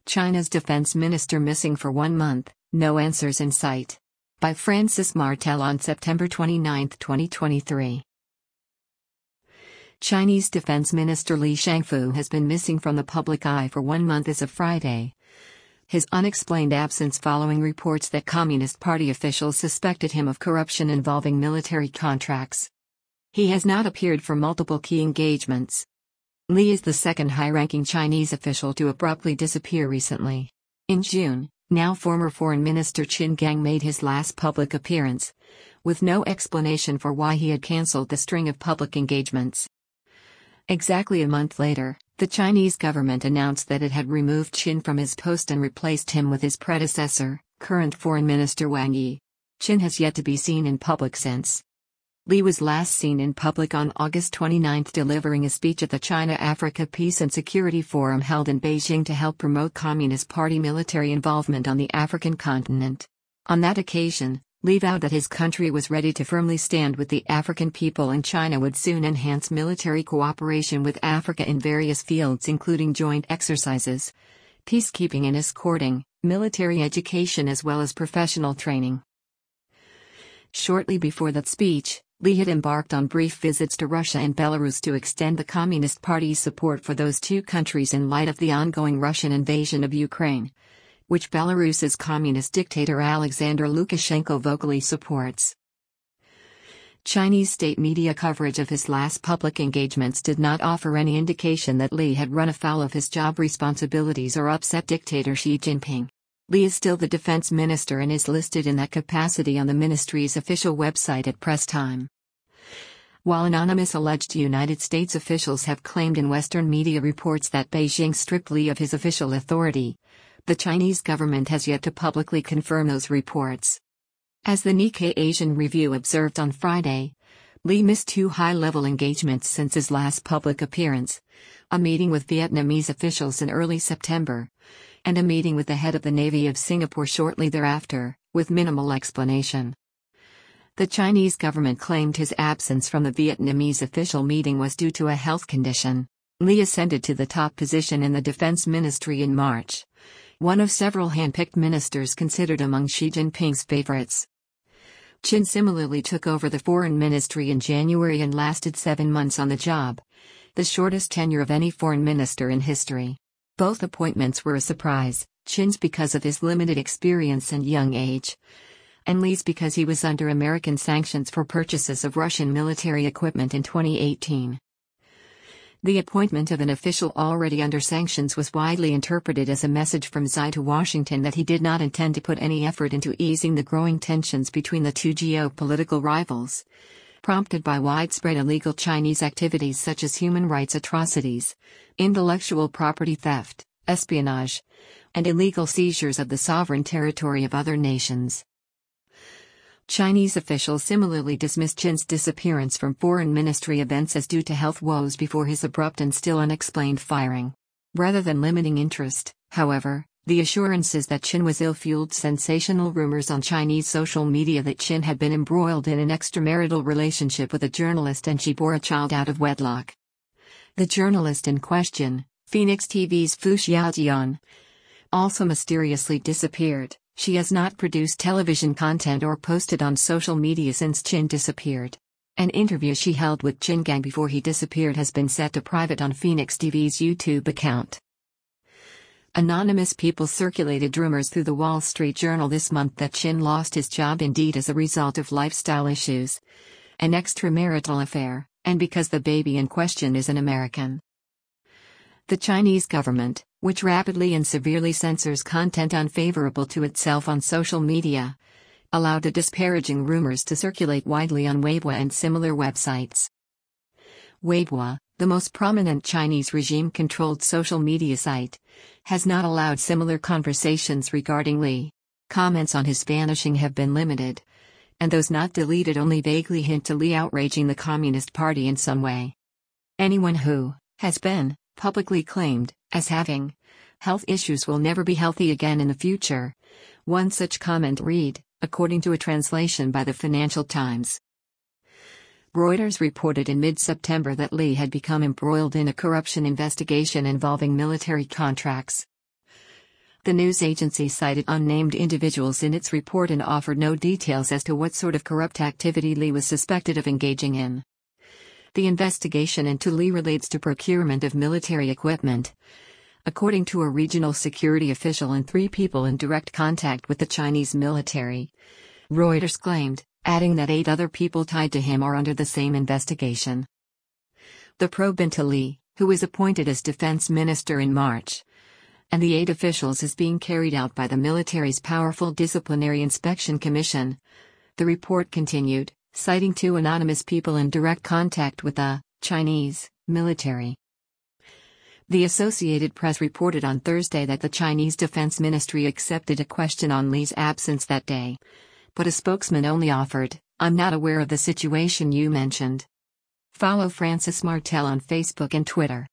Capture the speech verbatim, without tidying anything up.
China's defense minister missing for one month, no answers in sight. By Francis Martel on September twenty-ninth, twenty twenty-three. Chinese Defense Minister Li Shangfu has been missing from the public eye for one month as of Friday. His unexplained absence following reports that Communist Party officials suspected him of corruption involving military contracts. He has not appeared for multiple key engagements. Li is the second high-ranking Chinese official to abruptly disappear recently. In June, now former Foreign Minister Qin Gang made his last public appearance, with no explanation for why he had cancelled the string of public engagements. Exactly a month later, the Chinese government announced that it had removed Qin from his post and replaced him with his predecessor, current Foreign Minister Wang Yi. Qin has yet to be seen in public since. Li was last seen in public on August twenty-ninth delivering a speech at the China-Africa Peace and Security Forum held in Beijing to help promote Communist Party military involvement on the African continent. On that occasion, Li vowed that his country was ready to firmly stand with the African people and China would soon enhance military cooperation with Africa in various fields including joint exercises, peacekeeping and escorting, military education as well as professional training. Shortly before that speech, Li had embarked on brief visits to Russia and Belarus to extend the Communist Party's support for those two countries in light of the ongoing Russian invasion of Ukraine, which Belarus's communist dictator Alexander Lukashenko vocally supports. Chinese state media coverage of his last public engagements did not offer any indication that Li had run afoul of his job responsibilities or upset dictator Xi Jinping. Li is still the defense minister and is listed in that capacity on the ministry's official website at press time. While anonymous alleged United States officials have claimed in Western media reports that Beijing stripped Li of his official authority, the Chinese government has yet to publicly confirm those reports. As the Nikkei Asian Review observed on Friday, Li missed two high-level engagements since his last public appearance: a meeting with Vietnamese officials in early September, and a meeting with the head of the Navy of Singapore shortly thereafter, with minimal explanation. The Chinese government claimed his absence from the Vietnamese official meeting was due to a health condition. Li ascended to the top position in the defense ministry in March, one of several hand-picked ministers considered among Xi Jinping's favorites. Qin similarly took over the foreign ministry in January and lasted seven months on the job, the shortest tenure of any foreign minister in history. Both appointments were a surprise, Qin's because of his limited experience and young age, and Li's because he was under American sanctions for purchases of Russian military equipment in twenty eighteen. The appointment of an official already under sanctions was widely interpreted as a message from Xi to Washington that he did not intend to put any effort into easing the growing tensions between the two geopolitical rivals, prompted by widespread illegal Chinese activities such as human rights atrocities, intellectual property theft, espionage, and illegal seizures of the sovereign territory of other nations. Chinese officials similarly dismissed Qin's disappearance from foreign ministry events as due to health woes before his abrupt and still unexplained firing. Rather than limiting interest, however, the assurances that Qin was ill fueled sensational rumors on Chinese social media that Qin had been embroiled in an extramarital relationship with a journalist and she bore a child out of wedlock. The journalist in question, Phoenix T V's Fu Xiaojian, also mysteriously disappeared. She has not produced television content or posted on social media since Qin disappeared. An interview she held with Qin Gang before he disappeared has been set to private on Phoenix T V's YouTube account. Anonymous people circulated rumors through the Wall Street Journal this month that Qin lost his job indeed as a result of lifestyle issues, an extramarital affair, and because the baby in question is an American. The Chinese government, which rapidly and severely censors content unfavorable to itself on social media, allowed the disparaging rumors to circulate widely on Weibo and similar websites. Weibo, the most prominent Chinese regime-controlled social media site, has not allowed similar conversations regarding Li. Comments on his vanishing have been limited, and those not deleted only vaguely hint to Li outraging the Communist Party in some way. Anyone who has been publicly claimed as having health issues will never be healthy again in the future. One such comment read, according to a translation by the Financial Times. Reuters reported in mid-September that Li had become embroiled in a corruption investigation involving military contracts. The news agency cited unnamed individuals in its report and offered no details as to what sort of corrupt activity Li was suspected of engaging in. The investigation into Li relates to procurement of military equipment. According to a regional security official and three people in direct contact with the Chinese military, Reuters claimed, adding that eight other people tied to him are under the same investigation. The probe into Li, who was appointed as defense minister in March, and the eight officials is being carried out by the military's powerful Disciplinary Inspection Commission, the report continued, citing two anonymous people in direct contact with the Chinese military. The Associated Press reported on Thursday that the Chinese Defense Ministry accepted a question on Li's absence that day, but a spokesman only offered, "I'm not aware of the situation you mentioned." Follow Francis Martel on Facebook and Twitter.